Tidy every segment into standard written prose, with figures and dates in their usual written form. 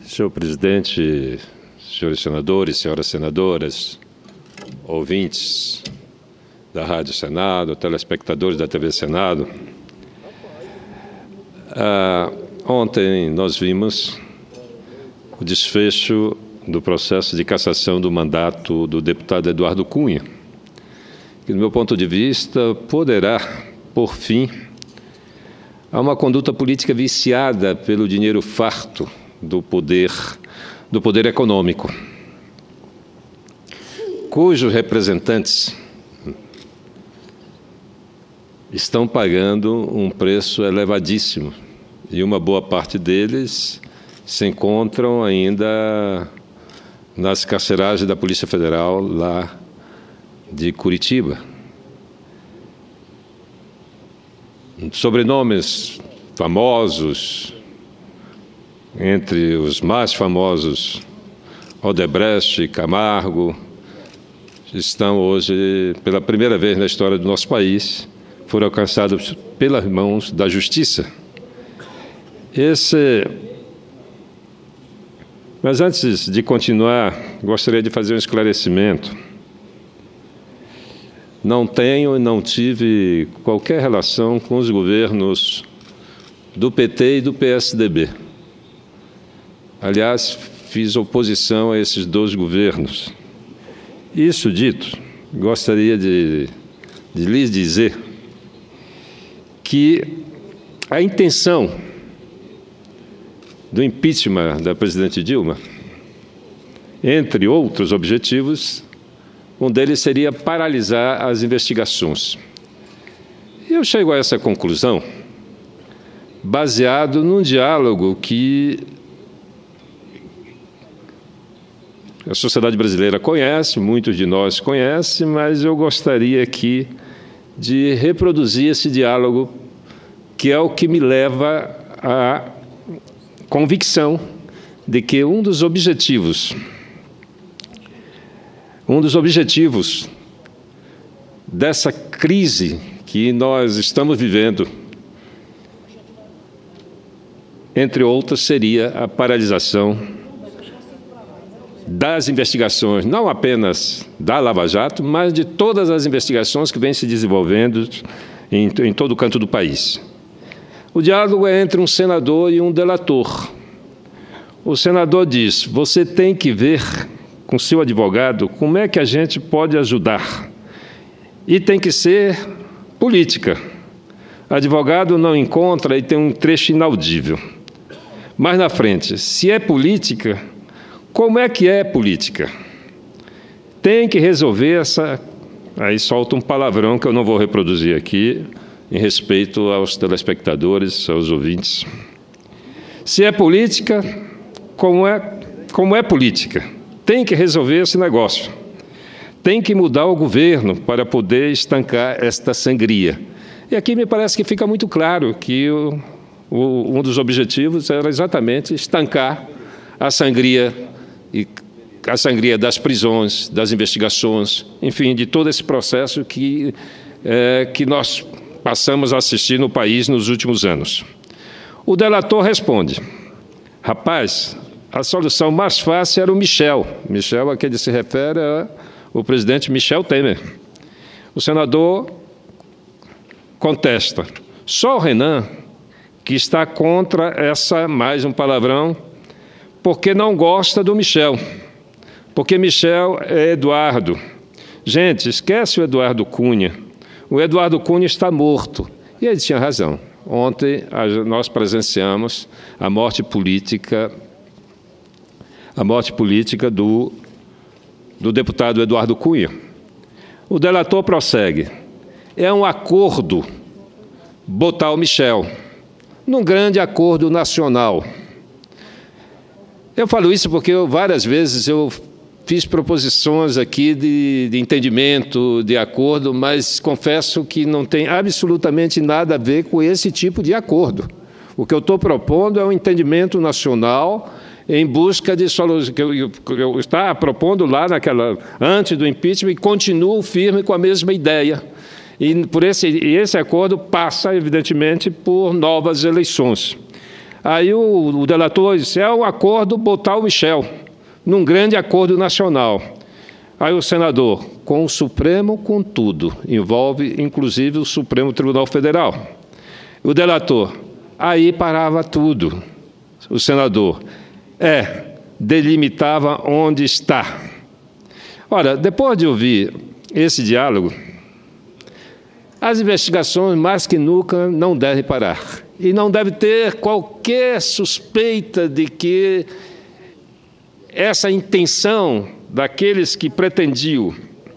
Senhor presidente, senhores senadores, senhoras senadoras, ouvintes da Rádio Senado, telespectadores da TV Senado, ontem nós vimos o desfecho do processo de cassação do mandato do deputado Eduardo Cunha, que, do meu ponto de vista, poderá, por fim, a uma conduta política viciada pelo dinheiro farto do poder econômico, cujos representantes estão pagando um preço elevadíssimo e uma boa parte deles se encontram ainda nas carceragens da Polícia Federal lá de Curitiba. Sobrenomes famosos, entre os mais famosos, Odebrecht e Camargo, estão hoje, pela primeira vez na história do nosso país, foram alcançados pelas mãos da Justiça. Mas antes de continuar, gostaria de fazer um esclarecimento. Não tenho e não tive qualquer relação com os governos do PT e do PSDB. Aliás, fiz oposição a esses dois governos. Isso dito, gostaria de lhes dizer que a intenção do impeachment da presidente Dilma, entre outros objetivos, um deles seria paralisar as investigações. Eu chego a essa conclusão baseado num diálogo que a sociedade brasileira conhece, muitos de nós conhecem, mas eu gostaria aqui de reproduzir esse diálogo, que é o que me leva à convicção de que um dos objetivos dessa crise que nós estamos vivendo, entre outros, seria a paralisação das investigações, não apenas da Lava Jato, mas de todas as investigações que vêm se desenvolvendo em todo o canto do país. O diálogo é entre um senador e um delator. O senador diz: você tem que ver com seu advogado como é que a gente pode ajudar. E tem que ser política. Advogado não encontra e tem um trecho inaudível. Mais na frente, se é política, como é que é política? Tem que resolver essa... Aí solta um palavrão que eu não vou reproduzir aqui, em respeito aos telespectadores, aos ouvintes. Se é política, como é política? Tem que resolver esse negócio. Tem que mudar o governo para poder estancar esta sangria. E aqui me parece que fica muito claro que um dos objetivos era exatamente estancar a sangria das prisões, das investigações, enfim, de todo esse processo que nós passamos a assistir no país nos últimos anos. O delator responde: rapaz, a solução mais fácil era o Michel. Michel, a quem ele se refere, é o presidente Michel Temer. O senador contesta: só o Renan que está contra essa, mais um palavrão, porque não gosta do Michel, porque Michel é Eduardo. Gente, esquece o Eduardo Cunha. O Eduardo Cunha está morto. E ele tinha razão. Ontem nós presenciamos a morte política do deputado Eduardo Cunha. O delator prossegue: é um acordo botar o Michel num grande acordo nacional. Eu falo isso porque várias vezes eu fiz proposições aqui de entendimento, de acordo, mas confesso que não tem absolutamente nada a ver com esse tipo de acordo. O que eu estou propondo é um entendimento nacional em busca de solução, que eu estava propondo lá antes do impeachment, e continuo firme com a mesma ideia. E esse acordo passa, evidentemente, por novas eleições. Aí o delator disse, é um acordo botar o Michel num grande acordo nacional. Aí o senador, com o Supremo, com tudo, envolve inclusive o Supremo Tribunal Federal. O delator, aí parava tudo. O senador, delimitava onde está. Ora, depois de ouvir esse diálogo, as investigações, mais que nunca, não devem parar. E não deve ter qualquer suspeita de que essa intenção daqueles que pretendiam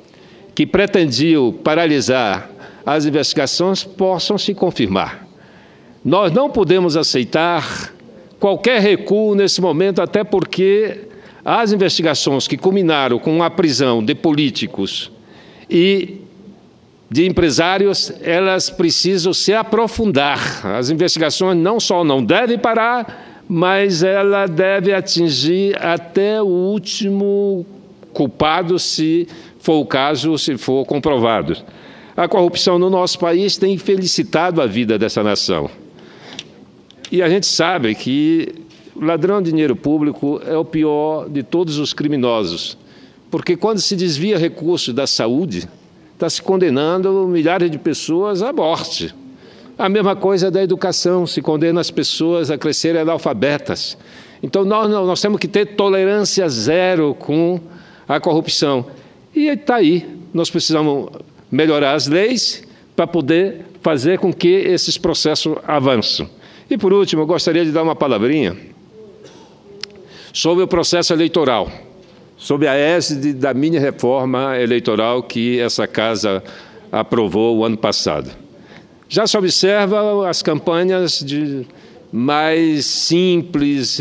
paralisar as investigações possam se confirmar. Nós não podemos aceitar qualquer recuo nesse momento, até porque as investigações que culminaram com a prisão de políticos e de empresários, elas precisam se aprofundar. As investigações não só não devem parar, mas ela deve atingir até o último culpado, se for o caso, se for comprovado. A corrupção no nosso país tem infelicitado a vida dessa nação. E a gente sabe que o ladrão de dinheiro público é o pior de todos os criminosos, porque quando se desvia recursos da saúde, está se condenando milhares de pessoas à morte. A mesma coisa da educação, se condena as pessoas a crescerem analfabetas. Então, nós temos que ter tolerância zero com a corrupção. E está aí, nós precisamos melhorar as leis para poder fazer com que esses processos avancem. E, por último, eu gostaria de dar uma palavrinha sobre o processo eleitoral, sobre a égide da mini-reforma eleitoral que essa Casa aprovou o ano passado. Já se observa as campanhas mais simples,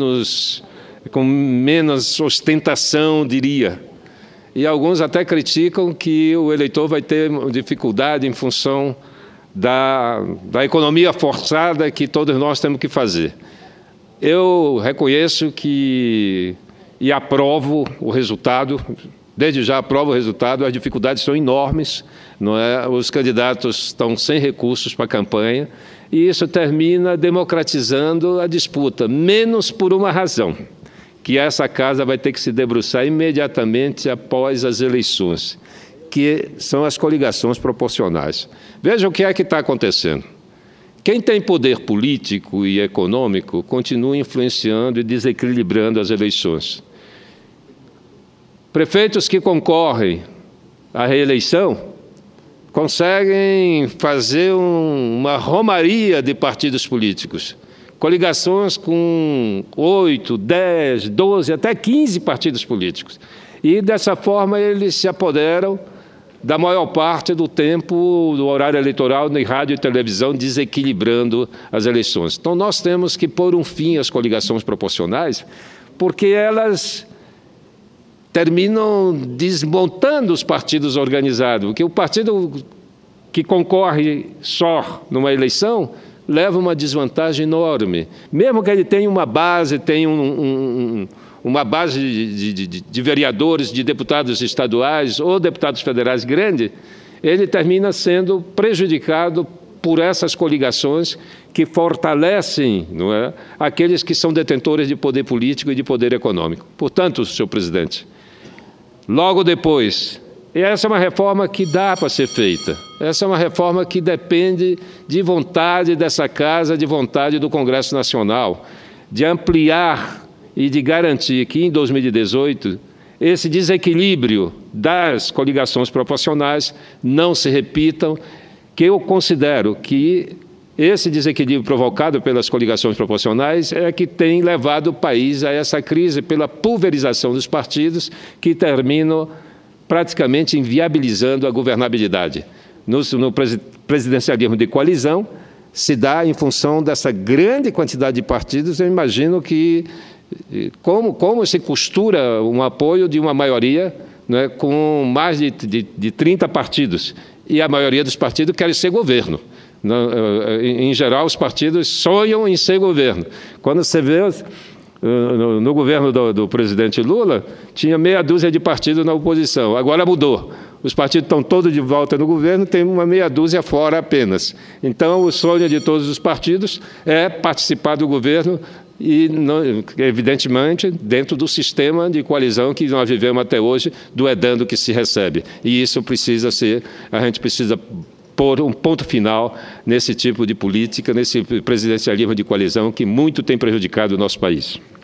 com menos ostentação, diria. E alguns até criticam que o eleitor vai ter dificuldade em função da economia forçada que todos nós temos que fazer. Eu reconheço e aprovo o resultado, desde já aprovo o resultado, as dificuldades são enormes, não é? Os candidatos estão sem recursos para a campanha, e isso termina democratizando a disputa, menos por uma razão, que essa Casa vai ter que se debruçar imediatamente após as eleições, que são as coligações proporcionais. Veja o que é que está acontecendo. Quem tem poder político e econômico continua influenciando e desequilibrando as eleições. Prefeitos que concorrem à reeleição conseguem fazer uma romaria de partidos políticos, coligações com 8, 10, 12, até 15 partidos políticos. E, dessa forma, eles se apoderam da maior parte do tempo do horário eleitoral em rádio e televisão, desequilibrando as eleições. Então, nós temos que pôr um fim às coligações proporcionais, porque elas terminam desmontando os partidos organizados, porque o partido que concorre só numa eleição leva uma desvantagem enorme. Mesmo que ele tenha uma base, uma base de vereadores, de deputados estaduais ou deputados federais grande, ele termina sendo prejudicado por essas coligações que fortalecem, não é, aqueles que são detentores de poder político e de poder econômico. Portanto, senhor presidente, logo depois, essa é uma reforma que dá para ser feita. Essa é uma reforma que depende de vontade dessa Casa, de vontade do Congresso Nacional, de ampliar e de garantir que, em 2018, esse desequilíbrio das coligações proporcionais não se repitam, que eu considero que esse desequilíbrio provocado pelas coligações proporcionais é que tem levado o país a essa crise pela pulverização dos partidos, que terminam praticamente inviabilizando a governabilidade. No presidencialismo de coalizão, se dá em função dessa grande quantidade de partidos. Eu imagino que como se costura um apoio de uma maioria, né, com mais de 30 partidos, e a maioria dos partidos quer ser governo. Em geral, os partidos sonham em ser governo. Quando você vê No governo do presidente Lula, tinha meia dúzia de partidos na oposição. Agora mudou. Os partidos estão todos de volta no governo, tem uma meia dúzia fora apenas. Então, o sonho de todos os partidos é participar do governo e, evidentemente, dentro do sistema de coalizão que nós vivemos até hoje, do é dando que se recebe. E isso precisa ser, a gente precisa pôr um ponto final nesse tipo de política, nesse presidencialismo de coalizão que muito tem prejudicado o nosso país.